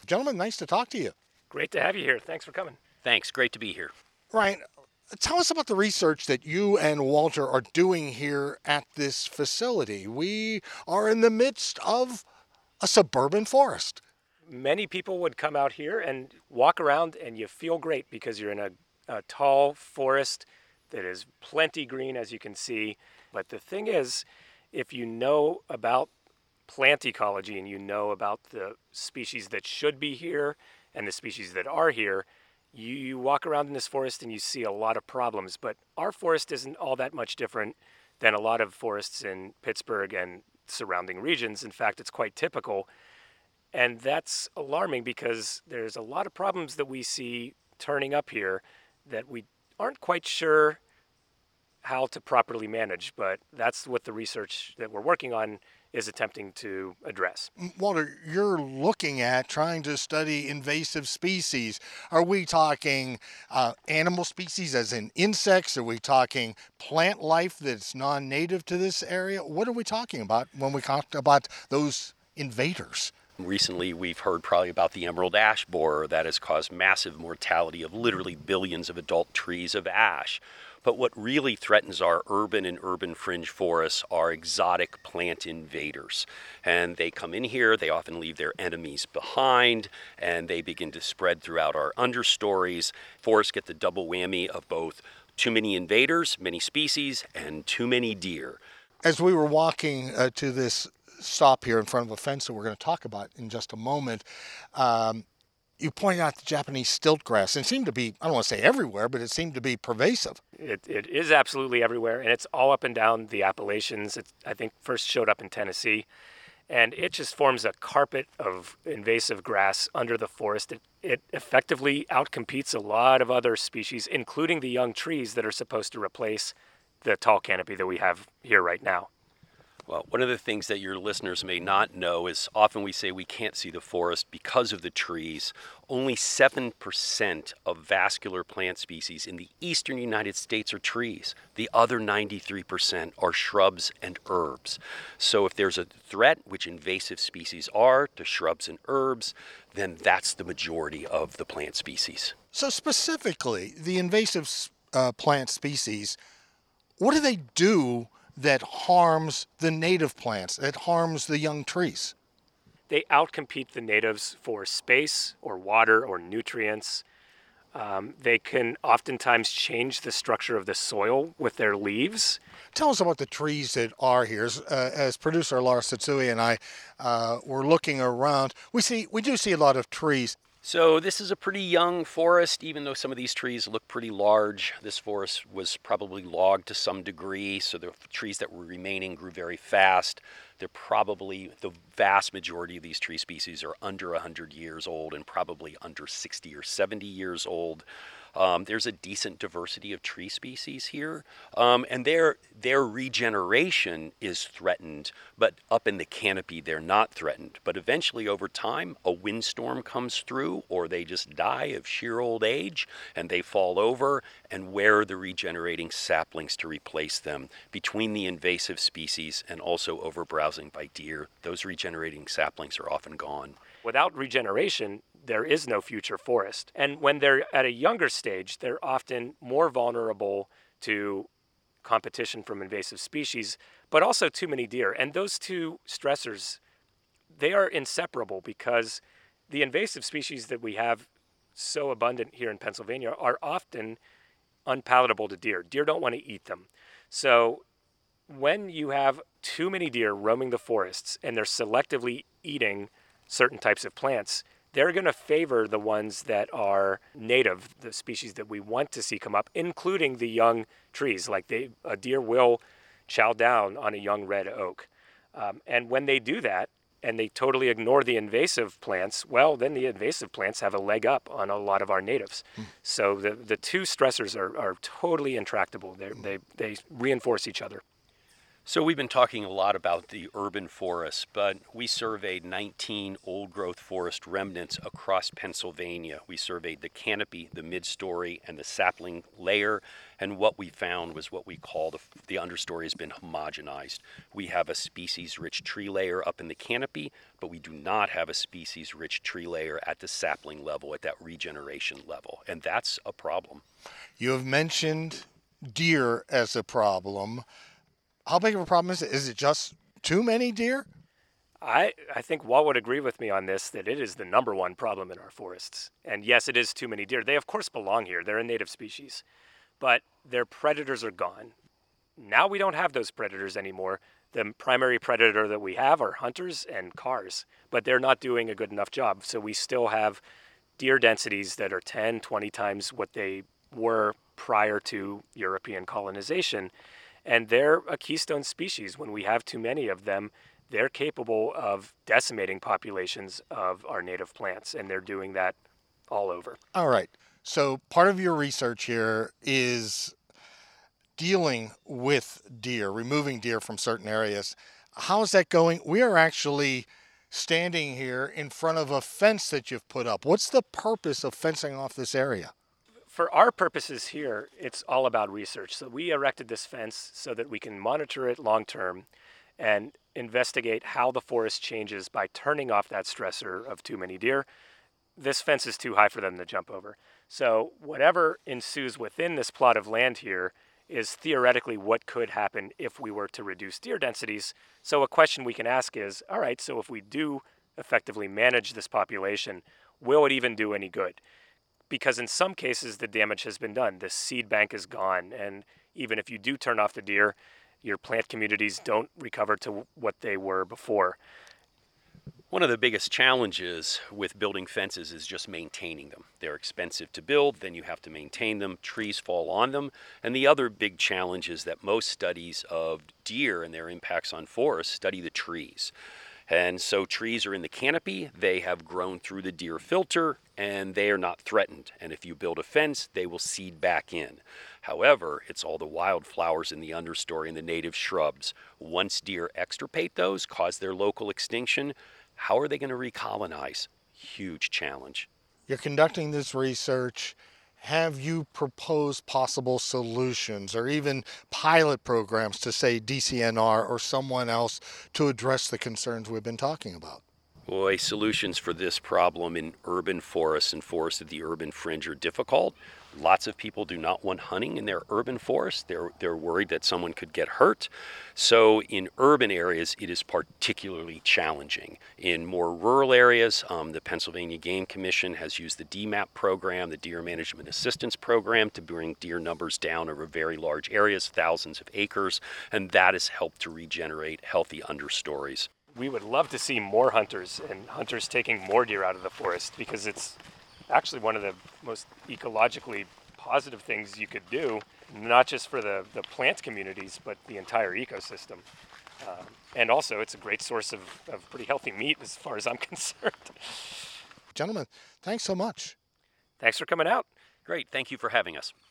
Gentlemen, nice to talk to you. Great to have you here. Thanks for coming. Thanks. Great to be here. Ryan, tell us about the research that you and Walter are doing here at this facility. We are in the midst of a suburban forest. Many people would come out here and walk around, and you feel great because you're in a tall forest that is plenty green, as you can see. But the thing is, if you know about plant ecology and you know about the species that should be here and the species that are here, you walk around in this forest and you see a lot of problems. But our forest isn't all that much different than a lot of forests in Pittsburgh and surrounding regions. In fact, it's quite typical. And that's alarming because there's a lot of problems that we see turning up here that we aren't quite sure how to properly manage. But that's what the research that we're working on is attempting to address. Walter, you're looking at trying to study invasive species. Are we talking animal species as in insects? Are we talking plant life that's non-native to this area? What are we talking about when we talk about those invaders? Recently, we've heard probably about the emerald ash borer that has caused massive mortality of literally billions of adult trees of ash. But what really threatens our urban and urban fringe forests are exotic plant invaders. And they come in here, they often leave their enemies behind, and they begin to spread throughout our understories. Forests get the double whammy of both too many invaders, many species, and too many deer. As we were walking to this stop here in front of a fence that we're going to talk about in just a moment, you pointed out the Japanese stilt grass, and it seemed to be, I don't want to say everywhere, but it seemed to be pervasive. It is absolutely everywhere, and it's all up and down the Appalachians. It, I think, first showed up in Tennessee, and it just forms a carpet of invasive grass under the forest. It effectively outcompetes a lot of other species, including the young trees that are supposed to replace the tall canopy that we have here right now. Well, one of the things that your listeners may not know is often we say we can't see the forest because of the trees. Only 7% of vascular plant species in the eastern United States are trees. The other 93% are shrubs and herbs. So if there's a threat, which invasive species are, to shrubs and herbs, then that's the majority of the plant species. So specifically, the invasive plant species, what do they do that harms the native plants, that harms the young trees? They outcompete the natives for space or water or nutrients. They can oftentimes change the structure of the soil with their leaves. Tell us about the trees that are here. As producer Laura Satsui and I were looking around, we do see a lot of trees. So this is a pretty young forest, even though some of these trees look pretty large. This forest was probably logged to some degree, so the trees that were remaining grew very fast. They're probably, the vast majority of these tree species are under 100 years old and probably under 60 or 70 years old. There's a decent diversity of tree species here, and their regeneration is threatened, but up in the canopy they're not threatened. But eventually over time, a windstorm comes through, or they just die of sheer old age, and they fall over, and where are the regenerating saplings to replace them? Between the invasive species and also overbrowsing by deer, those regenerating saplings are often gone. Without regeneration, there is no future forest. And when they're at a younger stage, they're often more vulnerable to competition from invasive species, but also too many deer. And those two stressors, they are inseparable because the invasive species that we have so abundant here in Pennsylvania are often unpalatable to deer. Deer don't want to eat them. So when you have too many deer roaming the forests and they're selectively eating certain types of plants, they're going to favor the ones that are native, the species that we want to see come up, including the young trees. Like a deer will chow down on a young red oak. And when they do that, and they totally ignore the invasive plants, well, then the invasive plants have a leg up on a lot of our natives. So the two stressors are totally intractable. They reinforce each other. So we've been talking a lot about the urban forests, but we surveyed 19 old-growth forest remnants across Pennsylvania. We surveyed the canopy, the mid-story, and the sapling layer, and what we found was what we call the understory has been homogenized. We have a species-rich tree layer up in the canopy, but we do not have a species-rich tree layer at the sapling level, at that regeneration level, and that's a problem. You have mentioned deer as a problem. How big of a problem is it? Is it just too many deer? I think Walt would agree with me on this that it is the number one problem in our forests. And yes, it is too many deer. They, of course, belong here. They're a native species, but their predators are gone. Now we don't have those predators anymore. The primary predator that we have are hunters and cars, but they're not doing a good enough job. So we still have deer densities that are 10, 20 times what they were prior to European colonization. And they're a keystone species. When we have too many of them, they're capable of decimating populations of our native plants, and they're doing that all over. All right. So part of your research here is dealing with deer, removing deer from certain areas. How is that going? We are actually standing here in front of a fence that you've put up. What's the purpose of fencing off this area? For our purposes here, it's all about research. So we erected this fence so that we can monitor it long term and investigate how the forest changes by turning off that stressor of too many deer. This fence is too high for them to jump over. So whatever ensues within this plot of land here is theoretically what could happen if we were to reduce deer densities. So a question we can ask is, all right, so if we do effectively manage this population, will it even do any good? Because in some cases, the damage has been done. The seed bank is gone. And even if you do turn off the deer, your plant communities don't recover to what they were before. One of the biggest challenges with building fences is just maintaining them. They're expensive to build, then you have to maintain them, trees fall on them. And the other big challenge is that most studies of deer and their impacts on forests study the trees. And so trees are in the canopy, they have grown through the deer filter, and they are not threatened. And if you build a fence, they will seed back in. However, it's all the wildflowers in the understory and the native shrubs. Once deer extirpate those, cause their local extinction, how are they going to recolonize? Huge challenge. You're conducting this research. Have you proposed possible solutions or even pilot programs to, say, DCNR or someone else to address the concerns we've been talking about? Boy, solutions for this problem in urban forests and forests of the urban fringe are difficult. Lots of people do not want hunting in their urban forests. They're worried that someone could get hurt. So in urban areas, it is particularly challenging. In more rural areas, the Pennsylvania Game Commission has used the DMAP program, the Deer Management Assistance Program, to bring deer numbers down over very large areas, thousands of acres, and that has helped to regenerate healthy understories. We would love to see more hunters and hunters taking more deer out of the forest, because it's actually one of the most ecologically positive things you could do, not just for the plant communities, but the entire ecosystem. And also, it's a great source of pretty healthy meat as far as I'm concerned. Gentlemen, thanks so much. Thanks for coming out. Great, thank you for having us.